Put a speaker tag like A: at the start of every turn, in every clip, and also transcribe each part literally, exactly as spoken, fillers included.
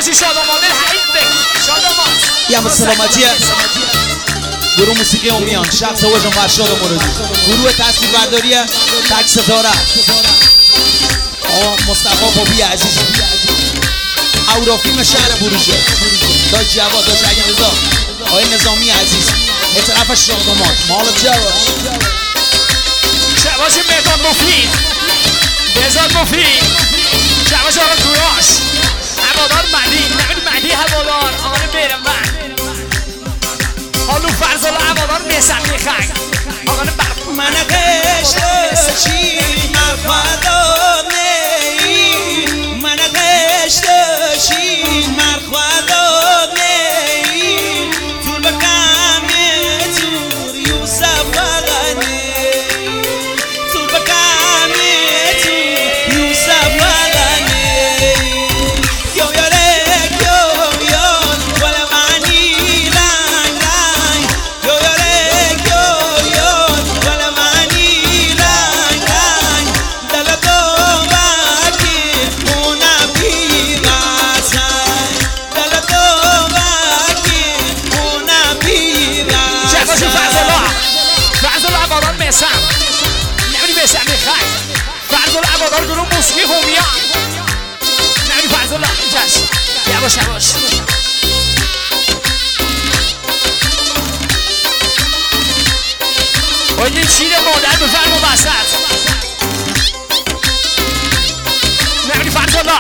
A: شباشی شادامانه حیده شادامان
B: یا مسلماتیه گروه موسیقی امیان شخص وجه فرشاد مرادی گروه تصویر برداری تک ستاره آقا مصطفی بابی عزیز اورافیم شهر بروجه داش جواد داش علیرضا آقای نظامی عزیز اطراف شادمان مال جواش
A: شباش مردان مفید بزاد مفید شباش آقا کوراش هوادار مدی نمید مدی هوادار آقا بیرم من حالو فرزالا هوادار میسم میخنگ آقا برق
B: من قشتشی مرخوادار نی من قشتشی مرخوادار نی طول بقم تور یوسف وغنی طول بقم تور یوسف وغنی یو یارک یو یار ولی معنی لنگ لنگ یو یارک یو یار ولی معنی لنگ لنگ دل تو وکی اونا بیغتن دل تو وکی اونا بیغتن
A: شباشی فرزالا فرزالا هوادار میسم نمید میسم میخنگ فرزالا هوادار گروه موسیقی همیان نمید فرزالا اینجاست یواش یواش باید این چیر مادر بفرم و وسط نمید فرزالا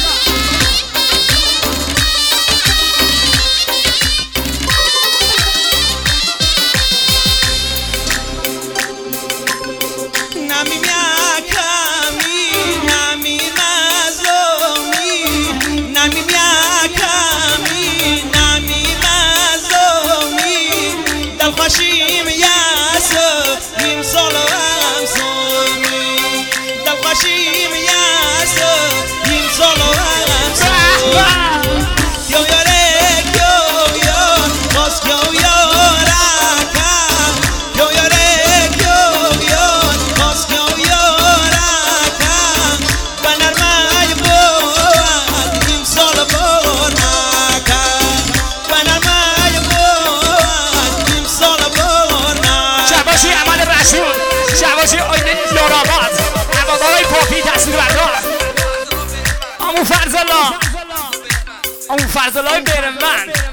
B: نمی میاکمی نمی مزومی نمی میاکمی نمی مزومی دل خوشیم یاسو نیم سال هم سومی دل خوشیم یاسو نیم سال هم سومی یو یارک یو یار باز یو یارکم یو یارک یو یار باز یو یارکم بنرمای بود نیم سال بور نکم بنرمای بود نیم سال بور نکم
A: شباشی عمل رشون شباشی آینه لوراباد هوادارای پاپی تصویر بردار امون فرزالا امون فرزالای برمن